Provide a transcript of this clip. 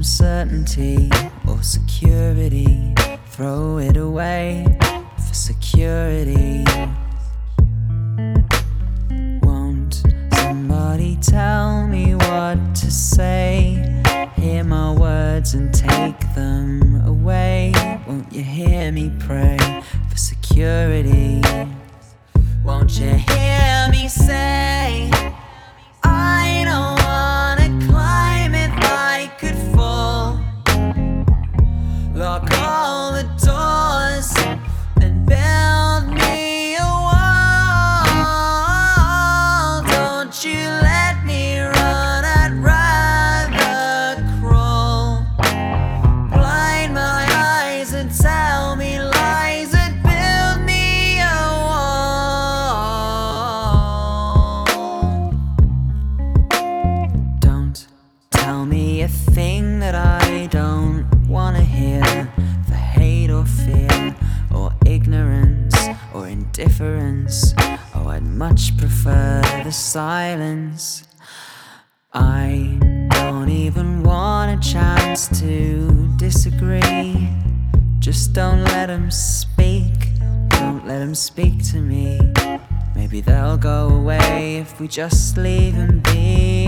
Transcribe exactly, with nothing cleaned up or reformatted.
certainty or security. Throw it away for security. Won't somebody tell me what to say? Hear my words and take them away. Won't you hear me pray for security? Won't you hear me say, I don't wanna climb if I could fall. Lock all the doors and build me a wall. Don't you let me run, I'd rather crawl. Blind my eyes and tell me lies and build me a wall. Don't tell me a thing that I don't wanna hear, for hate or fear or ignorance or indifference. Oh, I'd much prefer the silence. I don't even want a chance to disagree. Just don't let 'em speak, don't let 'em speak to me. Maybe they'll go away if we just leave 'em be.